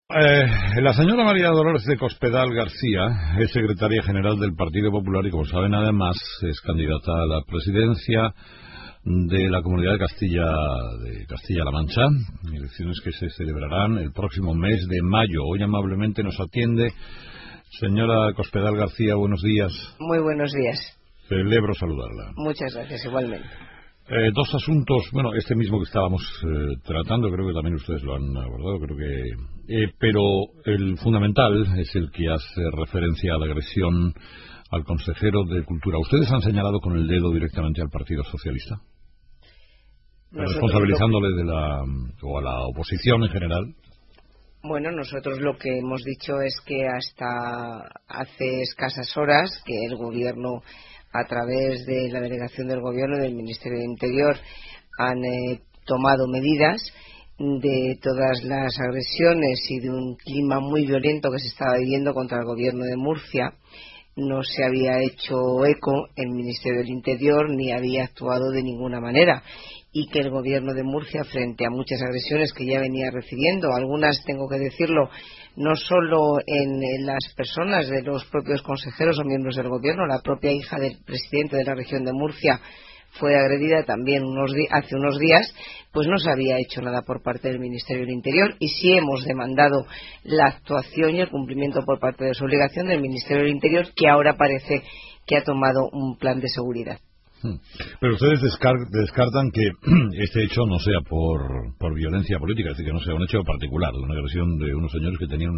La señora María Dolores de Cospedal García es secretaria general del Partido Popular y, como saben, además es candidata a la presidencia de la Comunidad de Castilla-La Mancha, elecciones que se celebrarán el próximo mes de mayo. Hoy amablemente nos atiende señora Cospedal García. Buenos días. Muy buenos días. Celebro saludarla. Muchas gracias, igualmente. Dos asuntos, bueno, este mismo que estábamos tratando, creo que también ustedes lo han abordado, pero el fundamental es el que hace referencia a la agresión al consejero de Cultura. ¿Ustedes han señalado con el dedo directamente al Partido Socialista? Responsabilizándole o a la oposición en general. Bueno, nosotros lo que hemos dicho es que hasta hace escasas horas que el Gobierno, a través de la delegación del Gobierno y del Ministerio de Interior, han tomado medidas de todas las agresiones y de un clima muy violento que se estaba viviendo contra el Gobierno de Murcia. No se había hecho eco el Ministerio del Interior ni había actuado de ninguna manera, y que el Gobierno de Murcia, frente a muchas agresiones que ya venía recibiendo, algunas, tengo que decirlo, no solo en las personas de los propios consejeros o miembros del Gobierno, la propia hija del presidente de la región de Murcia fue agredida también hace unos días, pues no se había hecho nada por parte del Ministerio del Interior, y sí hemos demandado la actuación y el cumplimiento por parte de su obligación del Ministerio del Interior, que ahora parece que ha tomado un plan de seguridad. Pero ustedes descartan que este hecho no sea por violencia política, es decir, que no sea un hecho particular, de una agresión de unos señores que tenían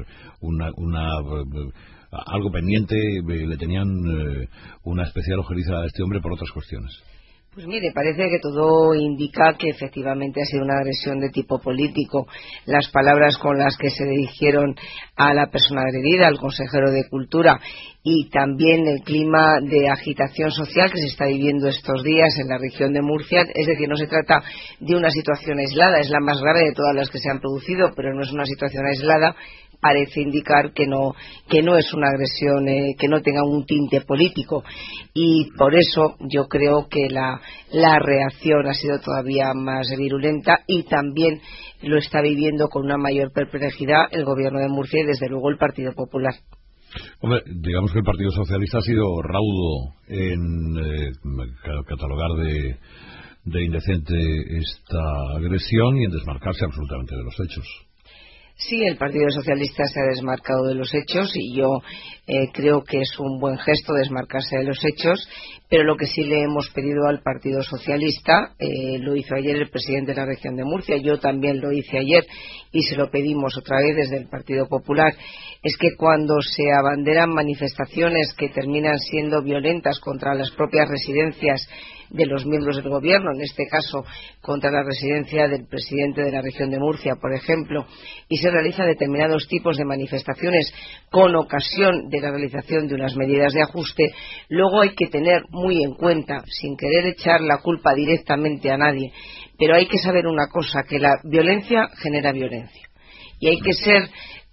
algo pendiente, le tenían una especial ojeriza a este hombre por otras cuestiones. Pues mire, parece que todo indica que efectivamente ha sido una agresión de tipo político. Las palabras con las que se dirigieron a la persona agredida, al consejero de Cultura, y también el clima de agitación social que se está viviendo estos días en la región de Murcia, es decir, no se trata de una situación aislada, es la más grave de todas las que se han producido, pero no es una situación aislada. Parece indicar que no es una agresión que no tenga un tinte político, y por eso yo creo que la reacción ha sido todavía más virulenta, y también lo está viviendo con una mayor perplejidad el Gobierno de Murcia y desde luego el Partido Popular. Hombre, digamos que el Partido Socialista ha sido raudo en catalogar de indecente esta agresión y en desmarcarse absolutamente de los hechos. Sí, el Partido Socialista se ha desmarcado de los hechos, y yo creo que es un buen gesto desmarcarse de los hechos, pero lo que sí le hemos pedido al Partido Socialista, lo hizo ayer el presidente de la región de Murcia, yo también lo hice ayer y se lo pedimos otra vez desde el Partido Popular, es que cuando se abanderan manifestaciones que terminan siendo violentas contra las propias residencias de los miembros del Gobierno, en este caso contra la residencia del presidente de la región de Murcia, por ejemplo, y se realizan determinados tipos de manifestaciones con ocasión de la realización de unas medidas de ajuste, luego hay que tener muy en cuenta, sin querer echar la culpa directamente a nadie, pero hay que saber una cosa, que la violencia genera violencia, y hay que ser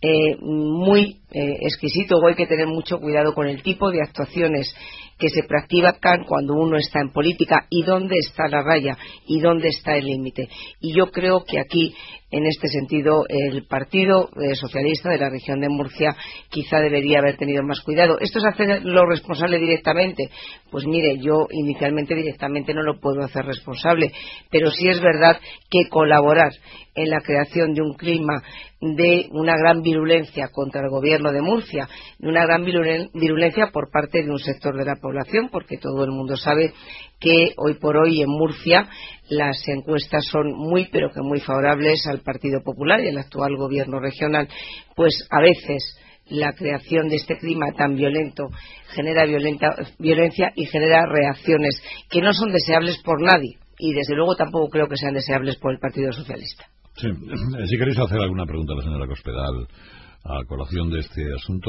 muy exquisito, o hay que tener mucho cuidado con el tipo de actuaciones que se practican cuando uno está en política, y dónde está la raya y dónde está el límite. Y yo creo que aquí, en este sentido, el Partido Socialista de la región de Murcia quizá debería haber tenido más cuidado. ¿Esto es hacerlo responsable directamente? Pues mire, yo inicialmente directamente no lo puedo hacer responsable, pero sí es verdad que colaborar en la creación de un clima de una gran virulencia contra el Gobierno de Murcia, de una gran virulencia por parte de un sector de la población, porque todo el mundo sabe que hoy por hoy en Murcia las encuestas son muy, pero que muy favorables al Partido Popular y al actual Gobierno regional, pues a veces la creación de este clima tan violento genera violencia y genera reacciones que no son deseables por nadie, y desde luego tampoco creo que sean deseables por el Partido Socialista. Sí, si queréis hacer alguna pregunta a la señora Cospedal a colación de este asunto,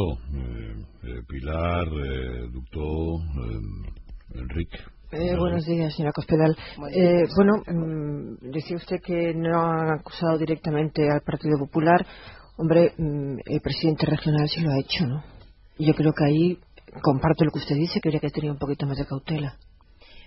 Pilar, Ductó, Enrique. Buenos días, señora Cospedal. Decía usted que no han acusado directamente al Partido Popular. Hombre, el presidente regional sí lo ha hecho, ¿no? Y yo creo que ahí comparto lo que usted dice, que habría que tener un poquito más de cautela.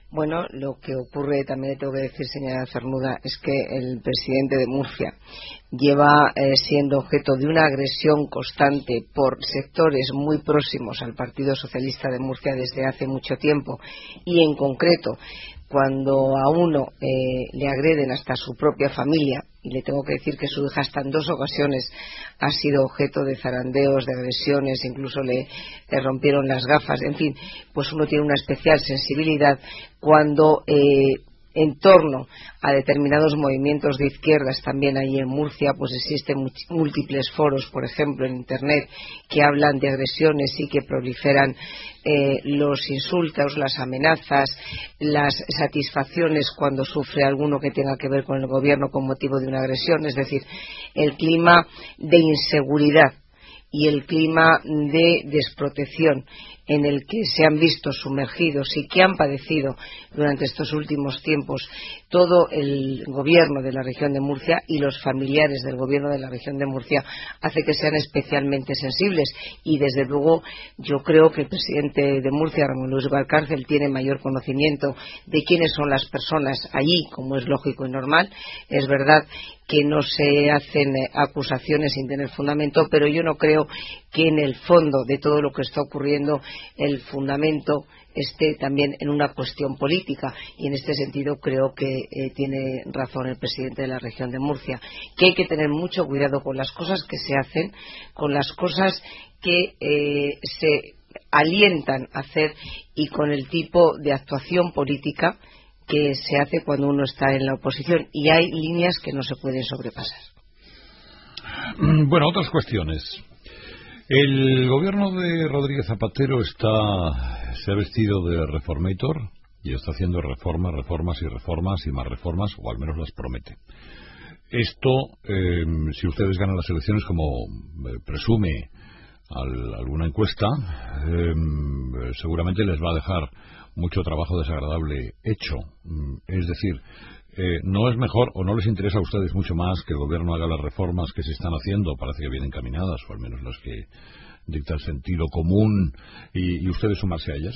Bueno, lo que ocurre, también le tengo que decir, señora Cernuda, es que el presidente de Murcia lleva siendo objeto de una agresión constante por sectores muy próximos al Partido Socialista de Murcia desde hace mucho tiempo, y en concreto cuando a uno le agreden hasta su propia familia, y le tengo que decir que su hija hasta en 2 ocasiones ha sido objeto de zarandeos, de agresiones, incluso le rompieron las gafas, en fin, pues uno tiene una especial sensibilidad cuando en torno a determinados movimientos de izquierdas también ahí en Murcia, pues existen múltiples foros, por ejemplo, en Internet, que hablan de agresiones y que proliferan los insultos, las amenazas, las satisfacciones cuando sufre alguno que tenga que ver con el gobierno con motivo de una agresión, es decir, el clima de inseguridad y el clima de desprotección en el que se han visto sumergidos y que han padecido durante estos últimos tiempos todo el gobierno de la región de Murcia y los familiares del gobierno de la región de Murcia, hace que sean especialmente sensibles. Y desde luego yo creo que el presidente de Murcia, Ramón Luis Valcárcel, tiene mayor conocimiento de quiénes son las personas allí, como es lógico y normal. Es verdad que no se hacen acusaciones sin tener fundamento, pero yo no creo que en el fondo de todo lo que está ocurriendo el fundamento esté también en una cuestión política, y en este sentido creo que tiene razón el presidente de la región de Murcia, que hay que tener mucho cuidado con las cosas que se hacen, con las cosas que se alientan a hacer y con el tipo de actuación política que se hace cuando uno está en la oposición, y hay líneas que no se pueden sobrepasar. Bueno, otras cuestiones. El gobierno de Rodríguez Zapatero se ha vestido de reformator y está haciendo reformas y más reformas, o al menos las promete. Esto, si ustedes ganan las elecciones, como presume alguna encuesta, seguramente les va a dejar mucho trabajo desagradable hecho. Es decir, ¿no es mejor o no les interesa a ustedes mucho más que el gobierno haga las reformas que se están haciendo? Parece que vienen caminadas, o al menos las que dicta el sentido común, y ustedes sumarse a ellas.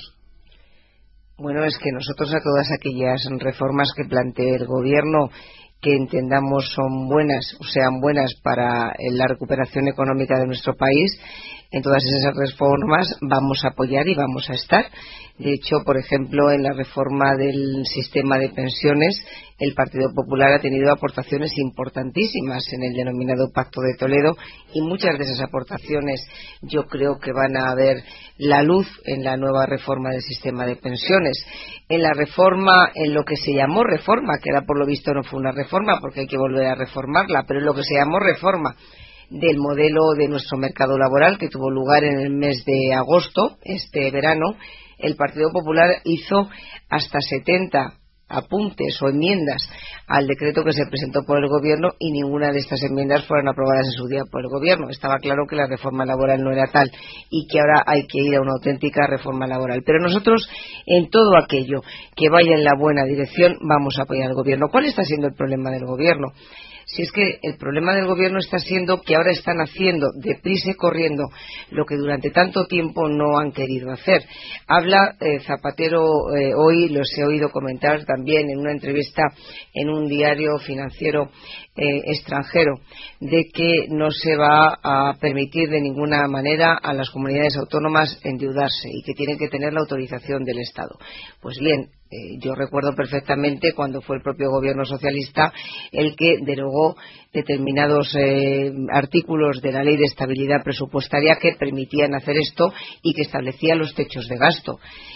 Bueno, es que nosotros a todas aquellas reformas que plantee el gobierno que entendamos son buenas o sean buenas para la recuperación económica de nuestro país, en todas esas reformas vamos a apoyar y vamos a estar. De hecho, por ejemplo, en la reforma del sistema de pensiones, el Partido Popular ha tenido aportaciones importantísimas en el denominado Pacto de Toledo, y muchas de esas aportaciones yo creo que van a ver la luz en la nueva reforma del sistema de pensiones. En la reforma, en lo que se llamó reforma, que ahora por lo visto no fue una reforma porque hay que volver a reformarla, pero en lo que se llamó reforma del modelo de nuestro mercado laboral, que tuvo lugar en el mes de agosto, este verano, el Partido Popular hizo hasta 70 apuntes o enmiendas al decreto que se presentó por el gobierno, y ninguna de estas enmiendas fueron aprobadas en su día por el gobierno. Estaba claro que la reforma laboral no era tal y que ahora hay que ir a una auténtica reforma laboral. Pero nosotros, en todo aquello que vaya en la buena dirección, vamos a apoyar al gobierno. ¿Cuál está siendo el problema del gobierno? Si es que el problema del gobierno está siendo que ahora están haciendo deprisa y corriendo lo que durante tanto tiempo no han querido hacer. Habla Zapatero, hoy los he oído comentar también en una entrevista en un diario financiero extranjero, de que no se va a permitir de ninguna manera a las comunidades autónomas endeudarse y que tienen que tener la autorización del Estado. Pues bien, yo recuerdo perfectamente cuando fue el propio gobierno socialista el que derogó determinados artículos de la Ley de Estabilidad Presupuestaria que permitían hacer esto y que establecían los techos de gasto.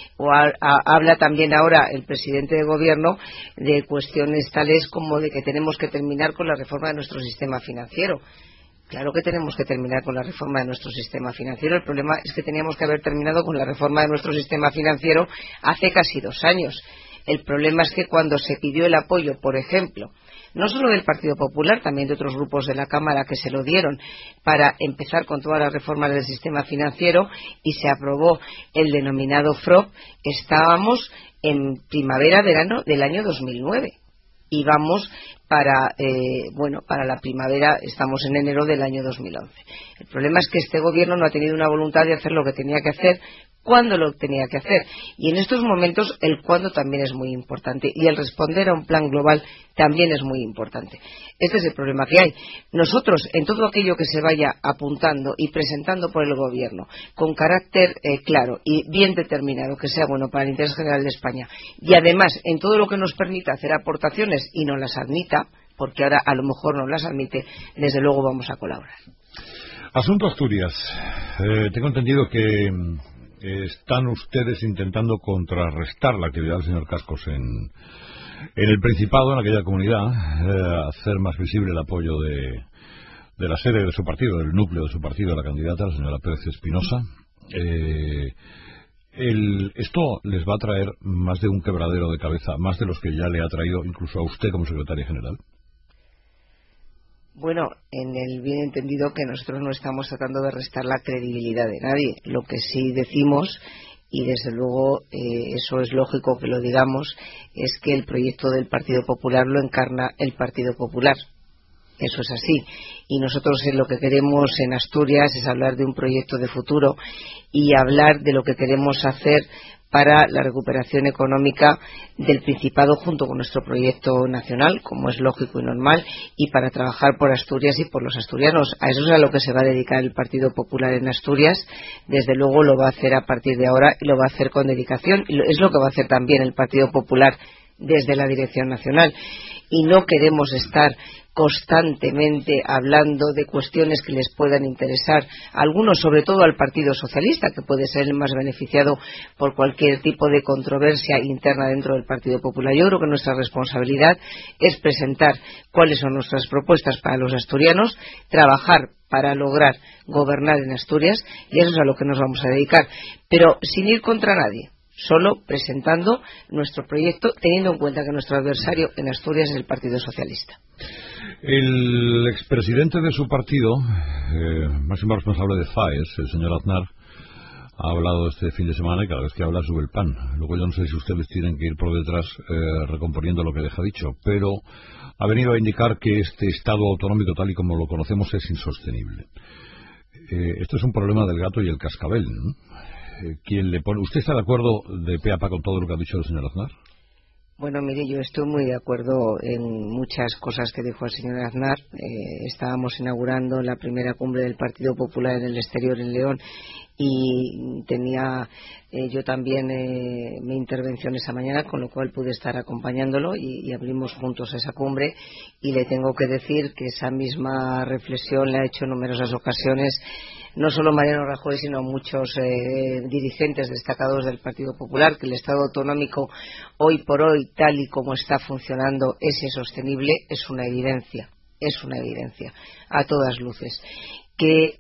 Habla también ahora el presidente de gobierno de cuestiones tales como de que tenemos que terminar con la reforma de nuestro sistema financiero. Claro que tenemos que terminar con la reforma de nuestro sistema financiero. El problema es que teníamos que haber terminado con la reforma de nuestro sistema financiero hace casi 2 años. El problema es que cuando se pidió el apoyo, por ejemplo, no solo del Partido Popular, también de otros grupos de la Cámara que se lo dieron para empezar con todas las reformas del sistema financiero, y se aprobó el denominado FROP, estábamos en primavera-verano del año 2009. Y vamos para la primavera, estamos en enero del año 2011. El problema es que este gobierno no ha tenido una voluntad de hacer lo que tenía que hacer cuándo lo tenía que hacer. Y en estos momentos el cuándo también es muy importante, y el responder a un plan global también es muy importante. Este es el problema que hay. Nosotros, en todo aquello que se vaya apuntando y presentando por el Gobierno, con carácter claro y bien determinado, que sea bueno para el interés general de España, y además en todo lo que nos permita hacer aportaciones y no las admita, porque ahora a lo mejor no las admite, desde luego vamos a colaborar. Asunto Asturias. Tengo entendido que están ustedes intentando contrarrestar la actividad del señor Cascos en el Principado, en aquella comunidad, hacer más visible el apoyo de la sede de su partido, del núcleo de su partido, la candidata, la señora Pérez Espinosa. Esto les va a traer más de un quebradero de cabeza, más de los que ya le ha traído incluso a usted como secretaria general. Bueno, en el bien entendido que nosotros no estamos tratando de restar la credibilidad de nadie. Lo que sí decimos, y desde luego eso es lógico que lo digamos, es que el proyecto del Partido Popular lo encarna el Partido Popular. Eso es así. Y nosotros lo que queremos en Asturias es hablar de un proyecto de futuro y hablar de lo que queremos hacer para la recuperación económica del Principado junto con nuestro proyecto nacional, como es lógico y normal, y para trabajar por Asturias y por los asturianos. A eso es a lo que se va a dedicar el Partido Popular en Asturias. Desde luego lo va a hacer a partir de ahora y lo va a hacer con dedicación. Y es lo que va a hacer también el Partido Popular desde la Dirección Nacional. Y no queremos estar constantemente hablando de cuestiones que les puedan interesar a algunos, sobre todo al Partido Socialista, que puede ser el más beneficiado por cualquier tipo de controversia interna dentro del Partido Popular. Yo creo que nuestra responsabilidad es presentar cuáles son nuestras propuestas para los asturianos, trabajar para lograr gobernar en Asturias, y eso es a lo que nos vamos a dedicar, pero sin ir contra nadie, solo presentando nuestro proyecto, teniendo en cuenta que nuestro adversario en Asturias es el Partido Socialista. El expresidente de su partido, máximo responsable de FAES, el señor Aznar, ha hablado este fin de semana y cada vez que habla sube el pan. Luego yo no sé si ustedes tienen que ir por detrás recomponiendo lo que deja dicho, pero ha venido a indicar que este Estado autonómico tal y como lo conocemos es insostenible. Esto es un problema del gato y el cascabel, ¿no? ¿Usted está de acuerdo de pe a pa con todo lo que ha dicho el señor Aznar? Bueno, mire, yo estoy muy de acuerdo en muchas cosas que dijo el señor Aznar. Estábamos inaugurando la primera cumbre del Partido Popular en el exterior en León y tenía yo también mi intervención esa mañana, con lo cual pude estar acompañándolo y abrimos juntos esa cumbre, y le tengo que decir que esa misma reflexión la ha hecho en numerosas ocasiones no solo Mariano Rajoy, sino muchos dirigentes destacados del Partido Popular, que el Estado autonómico hoy por hoy, tal y como está funcionando, es insostenible. Es una evidencia a todas luces. Que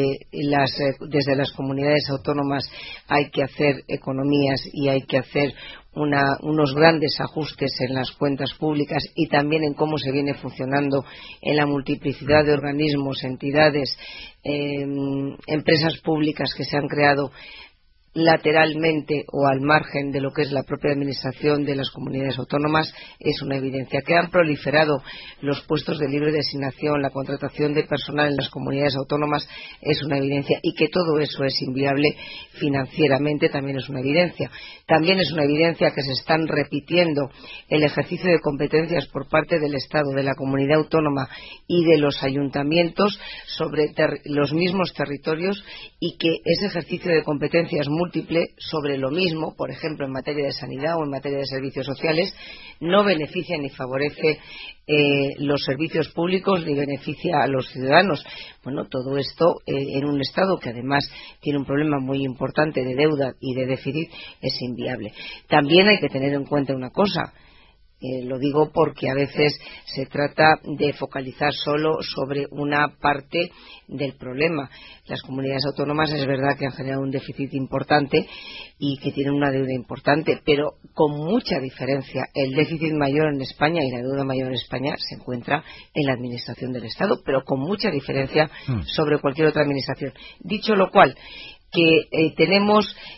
desde las comunidades autónomas hay que hacer economías y hay que hacer unos grandes ajustes en las cuentas públicas y también en cómo se viene funcionando en la multiplicidad de organismos, entidades, empresas públicas que se han creado lateralmente o al margen de lo que es la propia administración de las comunidades autónomas, es una evidencia. Que han proliferado los puestos de libre designación, la contratación de personal en las comunidades autónomas, es una evidencia, y que todo eso es inviable financieramente también es una evidencia. También es una evidencia que se están repitiendo el ejercicio de competencias por parte del Estado, de la comunidad autónoma y de los ayuntamientos sobre los mismos territorios, y que ese ejercicio de competencias múltiple sobre lo mismo, por ejemplo en materia de sanidad o en materia de servicios sociales, no beneficia ni favorece los servicios públicos ni beneficia a los ciudadanos. Bueno, todo esto en un Estado que además tiene un problema muy importante de deuda y de déficit es inviable. También hay que tener en cuenta una cosa. Lo digo porque a veces se trata de focalizar solo sobre una parte del problema. Las comunidades autónomas es verdad que han generado un déficit importante y que tienen una deuda importante, pero con mucha diferencia. El déficit mayor en España y la deuda mayor en España se encuentra en la administración del Estado, pero con mucha diferencia sobre cualquier otra administración. Dicho lo cual, que tenemos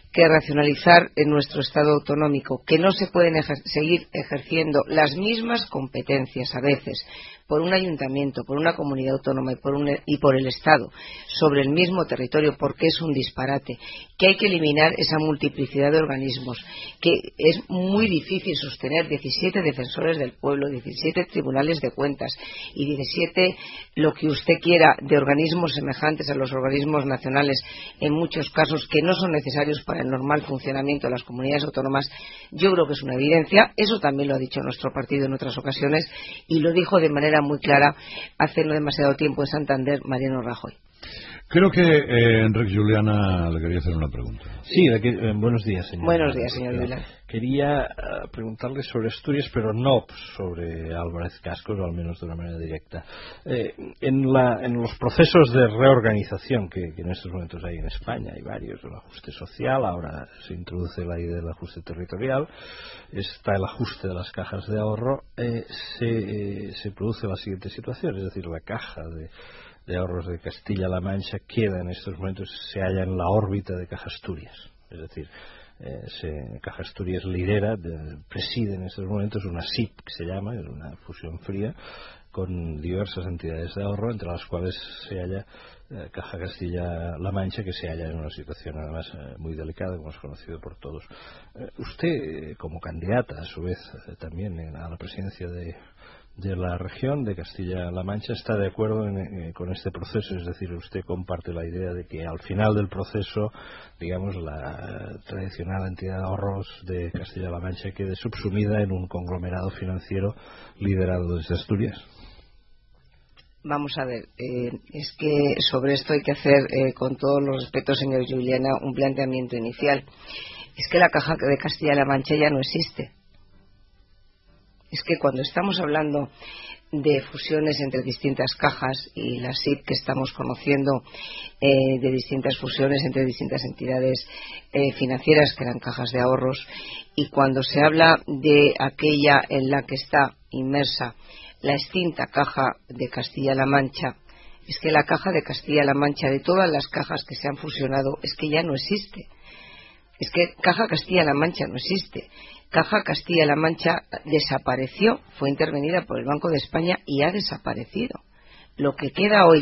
que racionalizar en nuestro Estado autonómico, que no se pueden seguir ejerciendo las mismas competencias a veces por un ayuntamiento, por una comunidad autónoma y por el Estado sobre el mismo territorio, porque es un disparate, que hay que eliminar esa multiplicidad de organismos, que es muy difícil sostener 17 defensores del pueblo, 17 tribunales de cuentas y 17 lo que usted quiera de organismos semejantes a los organismos nacionales, en muchos casos que no son necesarios para el normal funcionamiento de las comunidades autónomas. Yo creo que es una evidencia. Eso también lo ha dicho nuestro partido en otras ocasiones y lo dijo de manera muy clara hace no demasiado tiempo en Santander Mariano Rajoy. Creo que Enrique Juliana le quería hacer una pregunta. Sí, buenos días, señor. Buenos días, señor Juliana. Quería preguntarle sobre Asturias, pero no sobre Álvarez Cascos, o al menos de una manera directa. En los procesos de reorganización que en estos momentos hay en España, hay varios, el ajuste social, ahora se introduce la idea del ajuste territorial, está el ajuste de las cajas de ahorro, se produce la siguiente situación, es decir, la caja de ahorros de Castilla-La Mancha queda en estos momentos, se halla en la órbita de Caja Asturias, es decir, Caja Asturias lidera, preside en estos momentos una SIP que se llama, es una fusión fría, con diversas entidades de ahorro, entre las cuales se halla Caja Castilla-La Mancha, que se halla en una situación además muy delicada, como es conocido por todos. Usted, como candidata, a su vez, también a la presidencia de la región de Castilla-La Mancha, ¿está de acuerdo con este proceso? Es decir, ¿usted comparte la idea de que al final del proceso, digamos, la tradicional entidad de ahorros de Castilla-La Mancha quede subsumida en un conglomerado financiero liderado desde Asturias? Vamos a ver, es que sobre esto hay que hacer, con todos los respetos, señor Juliana, un planteamiento inicial. Es que la Caja de Castilla-La Mancha ya no existe. Es que cuando estamos hablando de fusiones entre distintas cajas y la SIP que estamos conociendo, de distintas fusiones entre distintas entidades financieras que eran cajas de ahorros, y cuando se habla de aquella en la que está inmersa la extinta Caja de Castilla-La Mancha, es que la Caja de Castilla-La Mancha, de todas las cajas que se han fusionado, es que ya no existe. Es que Caja Castilla-La Mancha no existe. Caja Castilla-La Mancha desapareció, fue intervenida por el Banco de España y ha desaparecido. Lo que queda hoy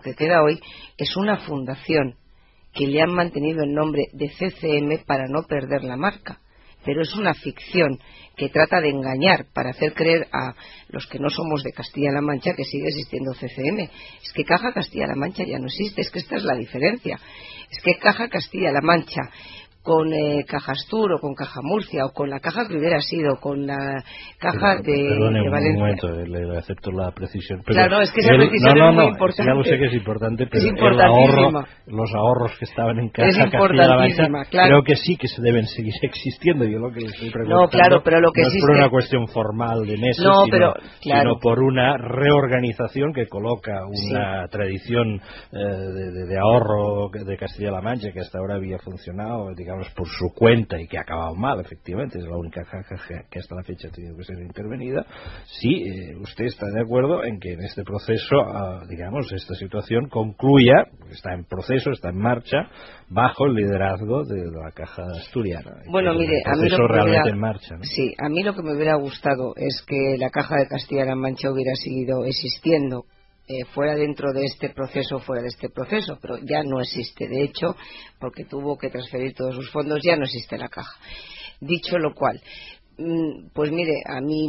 es una fundación que le han mantenido el nombre de CCM para no perder la marca, pero es una ficción que trata de engañar para hacer creer a los que no somos de Castilla-La Mancha que sigue existiendo CCM. Es que Caja Castilla-La Mancha ya no existe, es que esta es la diferencia. Es que Caja Castilla-La Mancha, con Cajastur o con Caja Murcia o con la caja que hubiera sido, con la caja de Valencia. Un momento, le acepto la precisión. Pero claro, es que esa precisión es muy importante. Ya lo sé que es importante, pero es los ahorros que estaban en Caja Castilla-La Mancha, claro. Creo que sí que se deben seguir existiendo. Yo lo que estoy preguntando no, claro, pero lo que no existe es por una cuestión formal de meses, sino por una reorganización que coloca una tradición de ahorro de Castilla-La Mancha que hasta ahora había funcionado, digamos, por su cuenta y que ha acabado mal, efectivamente, es la única caja que hasta la fecha ha tenido que ser intervenida. Sí, usted está de acuerdo en que en este proceso, digamos, esta situación concluya, está en proceso, está en marcha, bajo el liderazgo de la Caja asturiana. Bueno, mire, a mí realmente en marcha, ¿no? Sí, a mí lo que me hubiera gustado es que la Caja de Castilla-La Mancha hubiera seguido existiendo, fuera dentro de este proceso, pero ya no existe. De hecho, porque tuvo que transferir todos sus fondos, ya no existe la caja. Dicho lo cual, pues mire, a mí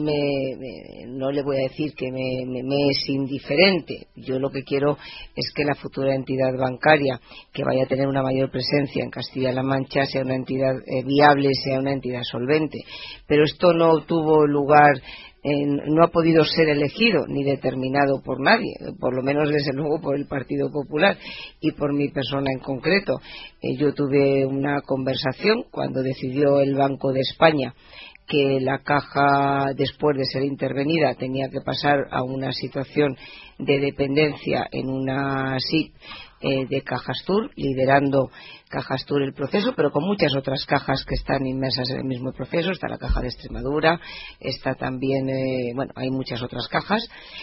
no le voy a decir que me es indiferente. Yo lo que quiero es que la futura entidad bancaria, que vaya a tener una mayor presencia en Castilla-La Mancha, sea una entidad viable, sea una entidad solvente. Pero esto no tuvo lugar, no ha podido ser elegido ni determinado por nadie, por lo menos desde luego por el Partido Popular y por mi persona en concreto. Yo tuve una conversación cuando decidió el Banco de España que la caja, después de ser intervenida, tenía que pasar a una situación de dependencia en una SIP de Cajastur, liderando Cajastur el proceso, pero con muchas otras cajas que están inmersas en el mismo proceso. Está la Caja de Extremadura, está también, hay muchas otras cajas.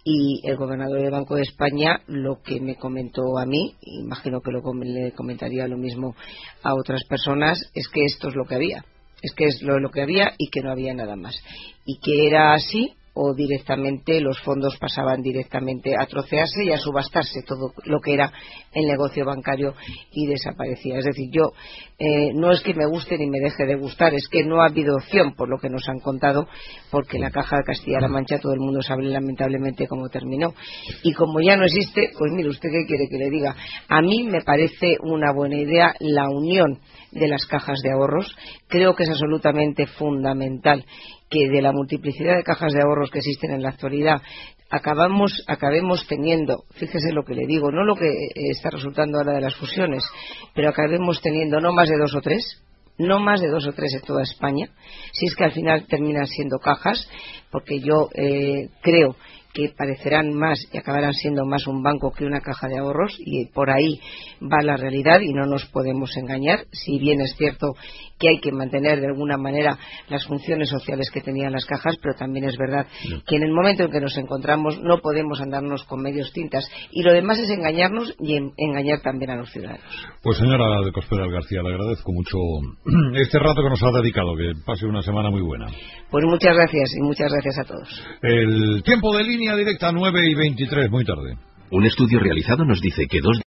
y el gobernador del Banco de España lo que me comentó a mí, imagino que le comentaría lo mismo a otras personas, es que esto es lo que había, es que es lo que había y que no había nada más, y que era así, o directamente los fondos pasaban directamente a trocearse y a subastarse todo lo que era el negocio bancario y desaparecía. Es decir, yo no es que me guste ni me deje de gustar, es que no ha habido opción por lo que nos han contado, porque la Caja de Castilla-La Mancha todo el mundo sabe lamentablemente cómo terminó, y como ya no existe, pues mire usted qué quiere que le diga. A mí me parece una buena idea la unión de las cajas de ahorros. Creo que es absolutamente fundamental que de la multiplicidad de cajas de ahorros que existen en la actualidad acabemos teniendo, fíjese lo que le digo, no lo que está resultando ahora de las fusiones, pero acabemos teniendo no más de dos o tres en toda España, si es que al final terminan siendo cajas, porque yo creo que parecerán más y acabarán siendo más un banco que una caja de ahorros, y por ahí va la realidad y no nos podemos engañar. Si bien es cierto que hay que mantener de alguna manera las funciones sociales que tenían las cajas, pero también es verdad que en el momento en que nos encontramos no podemos andarnos con medios tintas, y lo demás es engañarnos y engañar también a los ciudadanos. Pues señora de Cospedal García, le agradezco mucho este rato que nos ha dedicado, que pase una semana muy buena. Pues muchas gracias, y muchas gracias a todos. El tiempo de línea directa 9:23, muy tarde. Un estudio realizado nos dice que 2